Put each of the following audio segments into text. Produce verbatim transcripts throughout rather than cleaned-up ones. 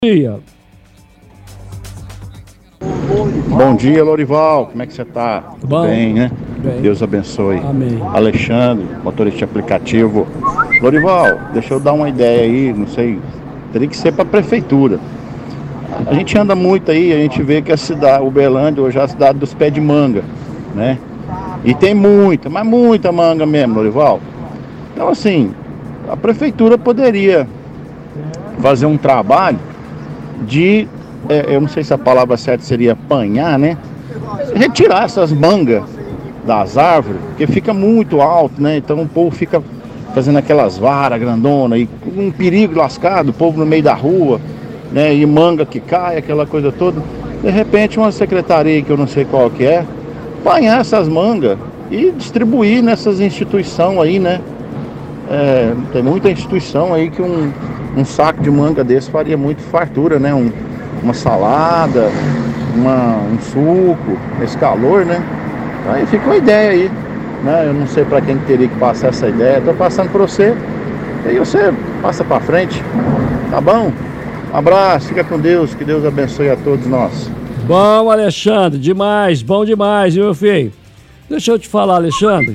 dia. Bom dia, Lorival. Como é que você tá? Tudo Bom. bem, né? Bem. Deus abençoe. Amém. Alexandre, motorista de aplicativo. Lorival, deixa eu dar uma ideia aí, não sei, teria que ser para a prefeitura. A gente anda muito aí, a gente vê que a cidade, Uberlândia hoje é a cidade dos pés de manga, né? E tem muita, mas muita manga mesmo, Lorival. Então assim, a prefeitura poderia fazer um trabalho de, é, eu não sei se a palavra certa seria apanhar, né? Retirar essas mangas das árvores, porque fica muito alto, né? Então o povo fica fazendo aquelas varas grandonas e um perigo lascado, o povo no meio da rua, né? E manga que cai, aquela coisa toda. De repente uma secretaria que eu não sei qual que é, apanhar essas mangas e distribuir nessas instituições aí, né? É, tem muita instituição aí que um, um saco de manga desse faria muito fartura, né? Um, uma salada, uma, um suco, esse calor, né? Aí fica uma ideia aí, né? Eu não sei para quem teria que passar essa ideia, estou passando para você, e aí você passa para frente, tá bom? Um abraço, fica com Deus, que Deus abençoe a todos nós. Bom, Alexandre, demais, bom demais, viu, meu filho? Deixa eu te falar, Alexandre.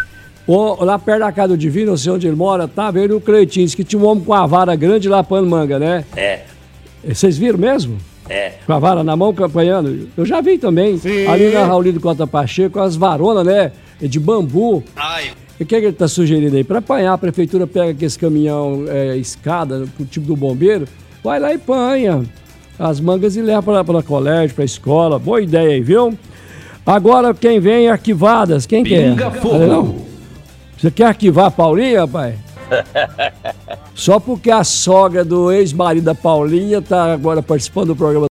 O, lá perto da casa do Divino, não sei onde ele mora, tá vendo o Cleitinho, disse que tinha um homem com a vara grande lá apanhando manga, né? É. Vocês viram mesmo? É. Com a vara na mão, apanhando? Eu já vi também. Sim. Ali na Raulino Cota Pacheco, com as varonas, né? De bambu. Ai. E o que, é que ele tá sugerindo aí? Para apanhar, a prefeitura pega aquele caminhão, é, escada, pro tipo do bombeiro, vai lá e apanha as mangas e leva para colégio, para escola. Boa ideia aí, viu? Agora quem vem é arquivadas. Quem Pinga quer? fogo. Você quer arquivar a Paulinha, rapaz? Só porque a sogra do ex-marido da Paulinha tá agora participando do programa